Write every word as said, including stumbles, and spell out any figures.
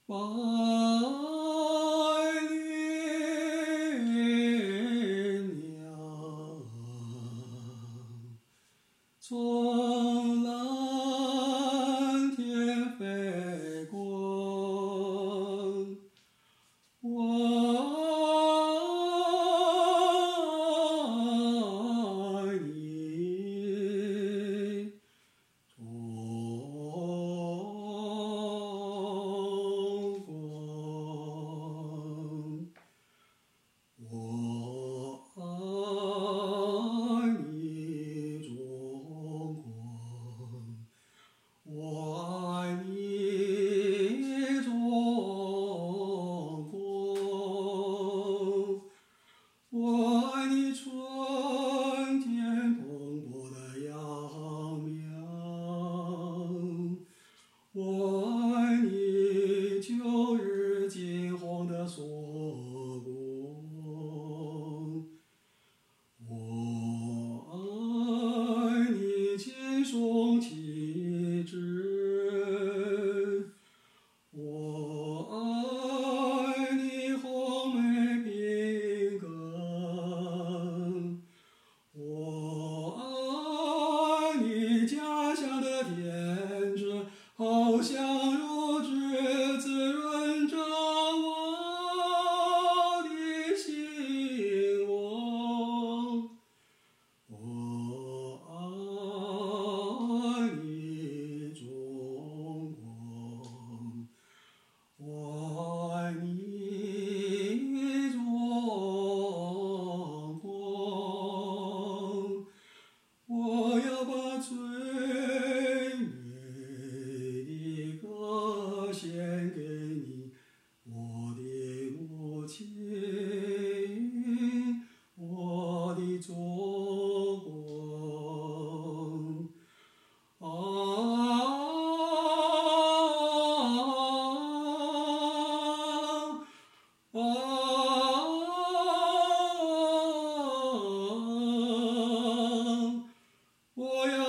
百年娘，从蓝天飞过，我爱你，中国，我爱你，中国，我爱你，中国，我爱你春天蓬勃的秧苗，我爱你秋日金黄的硕果，我爱你轻松气质，我爱你红梅品根，我爱你家乡的天真，好像如汁滋润着我的心窝。我爱你，中国，我爱你，中国，我要把最美的歌献给你，我的母亲，我的中国。啊啊啊！我要。